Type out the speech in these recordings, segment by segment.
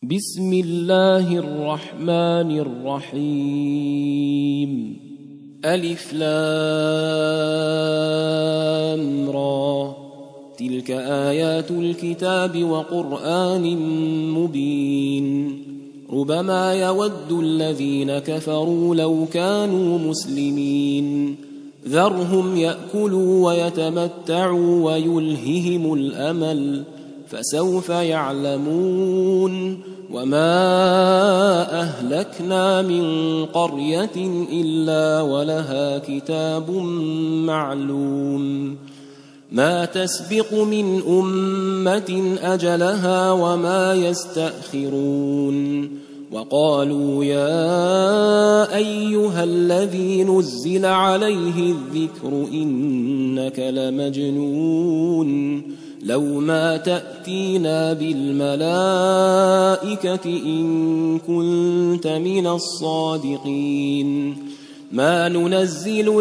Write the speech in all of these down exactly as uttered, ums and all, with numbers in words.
بسم الله الرحمن الرحيم. ألف لام را، تلك آيات الكتاب وقرآن مبين. ربما يود الذين كفروا لو كانوا مسلمين، ذرهم يأكلوا ويتمتعوا ويلههم الأمل، فسوف يعلمون. وما أهلكنا من قرية إلا ولها كتاب معلوم، ما تسبق من أمة أجلها وما يستأخرون. وقالوا يا أيها الذي نزل عليه الذكر إنك لمجنون، لو ما تأتينا بالملائكة إن كنت من الصادقين. ما ننزل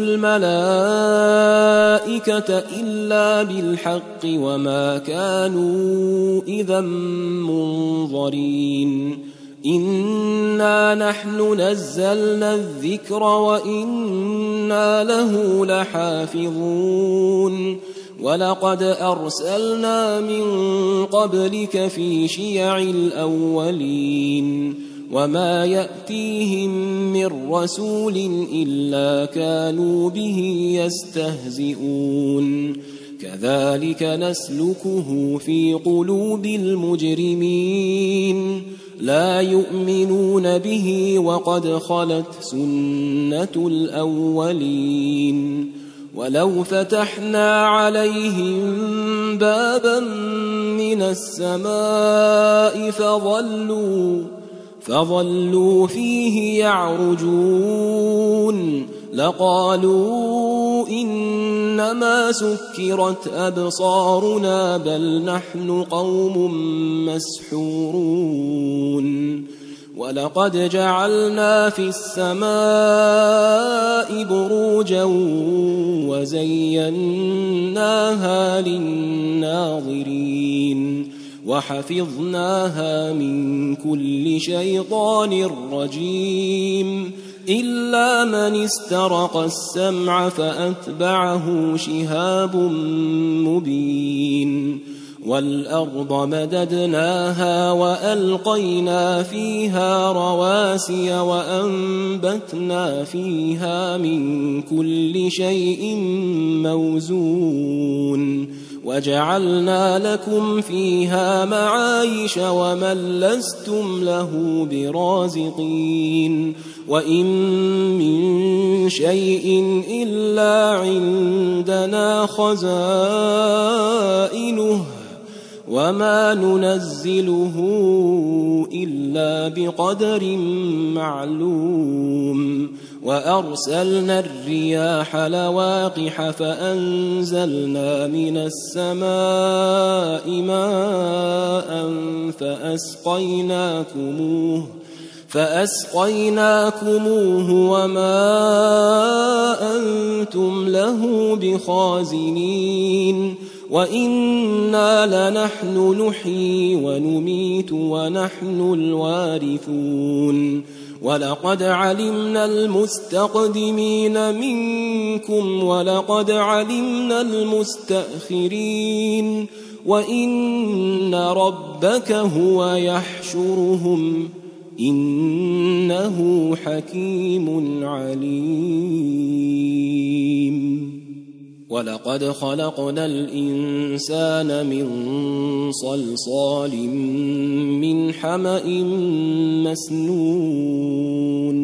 الملائكة إلا بالحق وما كانوا إذا منظرين. إنا نحن نزلنا الذكر وإنا له لحافظون. ولقد أرسلنا من قبلك في شيع الأولين، وما يأتيهم من رسول إلا كانوا به يستهزئون. كذلك نسلكه في قلوب المجرمين، لا يؤمنون به وقد خلت سنة الأولين. ولو فتحنا عليهم بابا من السماء فظلوا, فظلوا فيه يعرجون لقالوا إنما سكرت أبصارنا بل نحن قوم مسحورون. ولقد جعلنا في السماء بروجا وزيناها للناظرين وحفظناها من كل شيطان رجيم إلا من استرق السمع فأتبعه شهاب مبين. والأرض مددناها وألقينا فيها رواسي وأنبتنا فيها من كل شيء موزون وجعلنا لكم فيها معايش ومن لستم له برازقين. وإن من شيء إلا عندنا خزائنه وما ننزله إلا بقدر معلوم. وأرسلنا الرياح لواقح فأنزلنا من السماء ماء فأسقيناكموه فأسقيناكموه وما أنتم له بخازنين. وإنا لنحن نحيي ونميت ونحن الوارثون. ولقد علمنا المستقدمين منكم ولقد علمنا المستأخرين وإن ربك هو يحشرهم إنه حكيم عليم. ولقد خلقنا الإنسان من صلصال من حمأ مسنون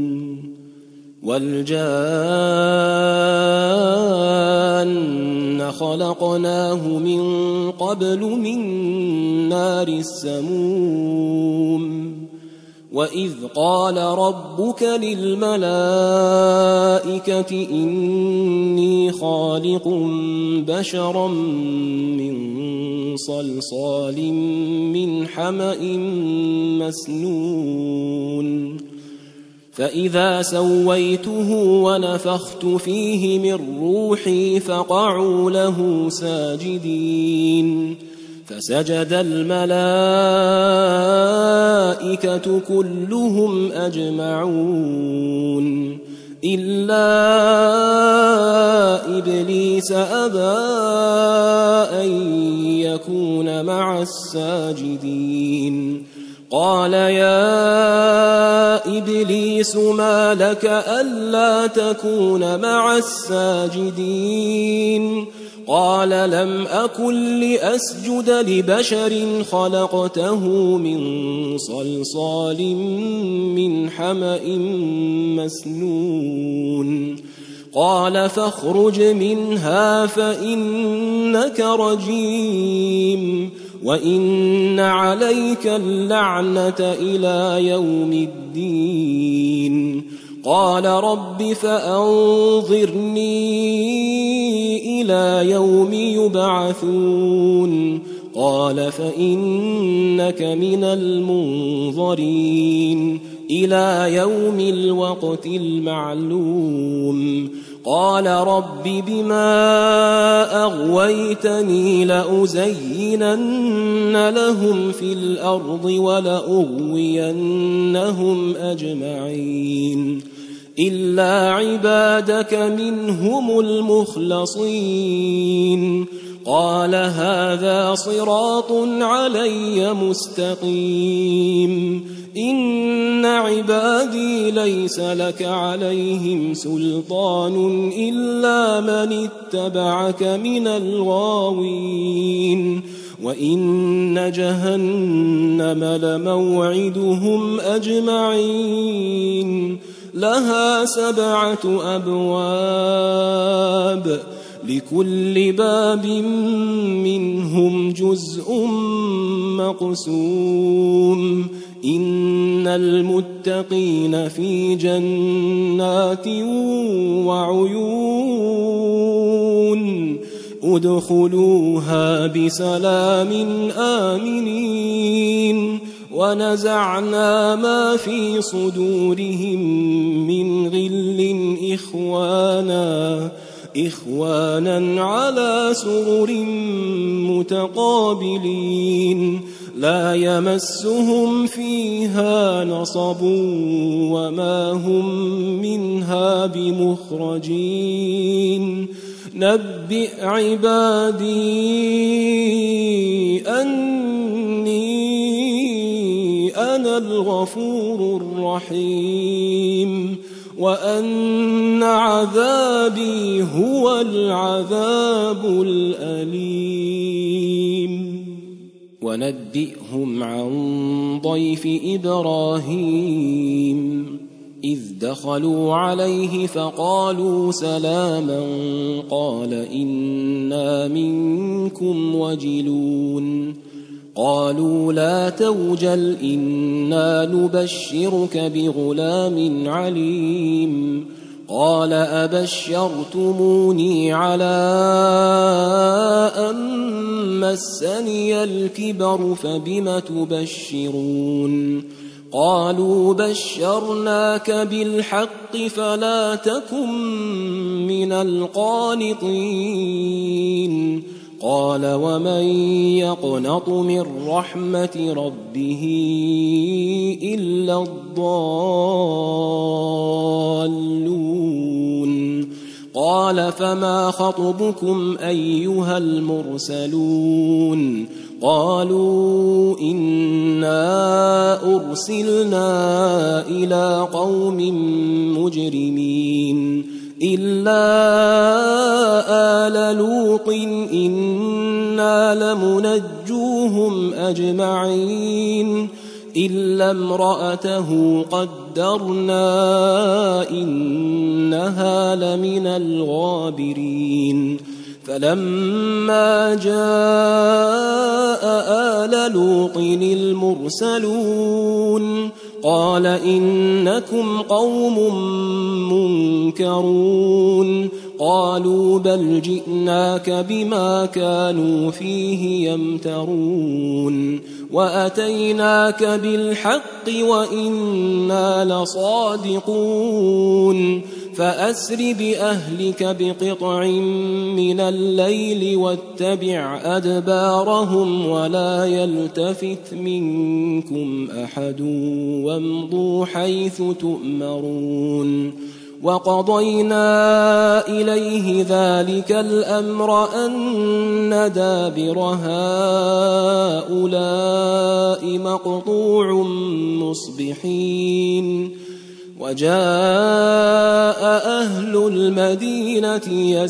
والجان خلقناه من قبل من نار السموم. وإذ قال ربك للملائكة إني خالق بشرا من صلصال من حمأ مسنون فإذا سويته ونفخت فيه من روحي فقعوا له ساجدين فسجد الملائكة كلهم أجمعون إلا إبليس أبى أن يكون مع الساجدين قال يا إبليس ما لك ألا تكون مع الساجدين قال لم أكن لأسجد لبشر خلقته من صلصال من حمأ مسنون قال فاخرج منها فإنك رجيم وإن عليك اللعنة إلى يوم الدين قال رب فأنظرني إلى يوم يبعثون قال فإنك من المنظرين إلى يوم الوقت المعلوم قال رب بما أغويتني لأزينن لهم في الأرض ولأغوينهم أجمعين إلا عبادك منهم المخلصين قال هذا صراط علي مستقيم إن عبادي ليس لك عليهم سلطان إلا من اتبعك من الغاوين وإن جهنم لموعدهم أجمعين لها سبعة أبواب لكل باب منهم جزء مقسوم إن المتقين في جنات وعيون ادخلوها بسلام آمنين ونزعنا ما في صدورهم من غل إخوانا إخوانا على سرر متقابلين لا يمسهم فيها نصب وما هم منها بمخرجين نبئ عبادي أني أنا الغفور الرحيم وأن عذابي هو العذاب الأليم ونبئهم عن ضيف إبراهيم إذ دخلوا عليه فقالوا سلاما قال إنا منكم وجلون قالوا لا توجل إنا نبشرك بغلام عليم قال أبشرتموني على أن مسني الكبر فبم تبشرون قالوا بشرناك بالحق فلا تكن من القانطين قال ومن يقنط من رحمة ربه إلا الضالون قال فما خطبكم أيها المرسلون قالوا إنا أرسلنا إلى قوم مجرمين إلا آل لوط إنا لمنجوهم أجمعين إلا امرأته قدرنا إنها لمن الغابرين فلما جاء آل لوط المرسلون قال إنكم قوم منكرون قالوا بل جئناك بما كانوا فيه يمترون وأتيناك بالحق وإنا لصادقون فأسر بأهلك بقطع من الليل واتبع أدبارهم ولا يلتفت منكم أحد وامضوا حيث تؤمرون وقضينا إليه ذلك الأمر أن دابر هؤلاء مقطوع مصبحين وجاء أهل المدينة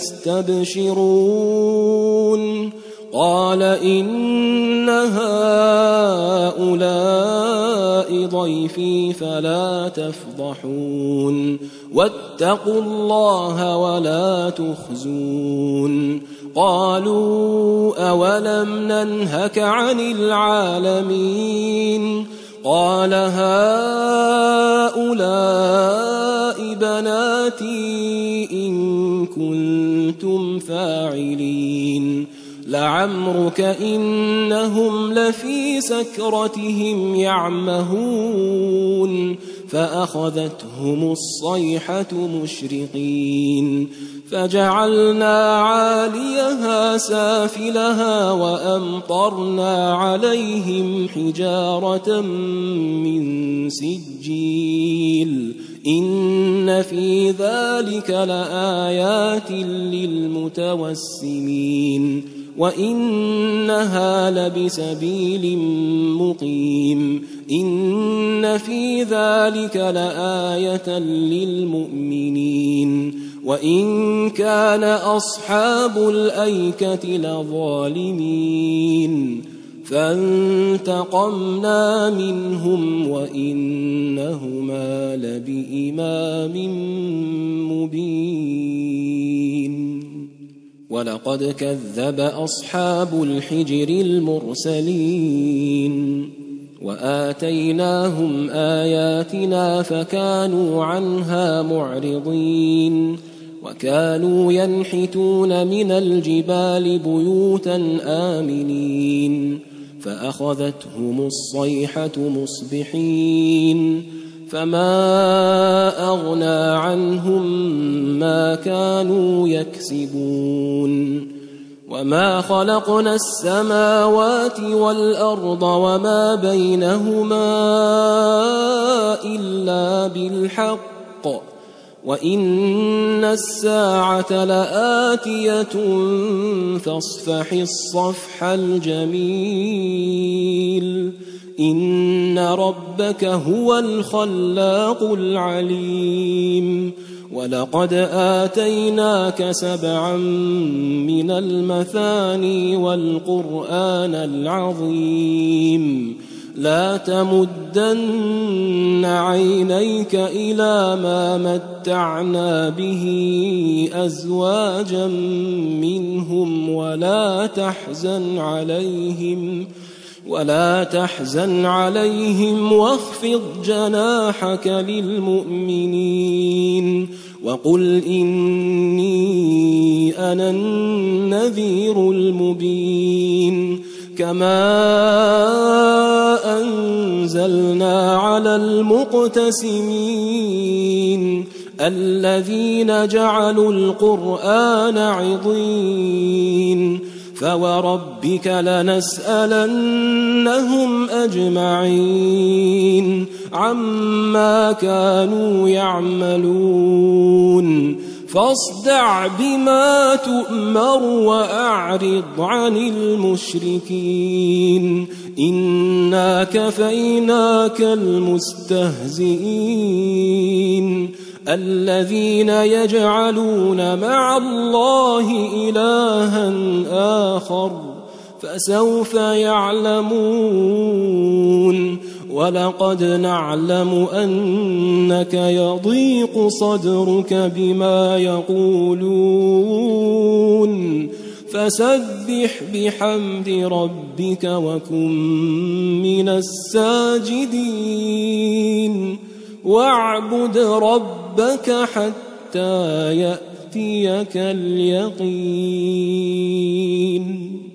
يستبشرون قال إن هؤلاء ضيفي فلا تفضحون واتقوا الله ولا تخزون قالوا أولم ننهك عن العالمين قال هؤلاء بناتي إن كنتم فاعلين لعمرك إنهم لفي سكرتهم يعمهون فأخذتهم الصيحة مشرقين فجعلنا عاليها سافلها وأمطرنا عليهم حجارة من سجيل إن في ذلك لآيات للمتوسمين وإنها لبسبيل مقيم إن في ذلك لآية للمؤمنين وإن كان أصحاب الأيكة لظالمين فانتقمنا منهم وإنهما لبإمام مبين ولقد كذب أصحاب الحجر المرسلين وآتيناهم آياتنا فكانوا عنها معرضين وكانوا ينحتون من الجبال بيوتا آمنين فأخذتهم الصيحة مصبحين فما أغنى عنهم ما كانوا يكسبون وما خلقنا السماوات والأرض وما بينهما إلا بالحق وإن الساعة لآتية فاصفح الصفح الجميل إن ربك هو الخلاق العليم ولقد آتيناك سبعا من المثاني والقرآن العظيم لا تمدن عينيك إلى ما متعنا به أزواجا منهم ولا تحزن عليهم ولا تحزن عليهم واخفض جناحك للمؤمنين وقل إني أنا النذير المبين كما أنزلنا على المقتسمين الذين جعلوا القرآن عضين فوربك لنسألنهم أجمعين عما كانوا يعملون فاصدع بما تؤمر وأعرض عن المشركين إنا كفيناك المستهزئين الذين يجعلون مع الله إلها آخر فسوف يعلمون ولقد نعلم أنك يضيق صدرك بما يقولون فسبح بحمد ربك وكن من الساجدين واعبد ربك حتى يأتيك اليقين.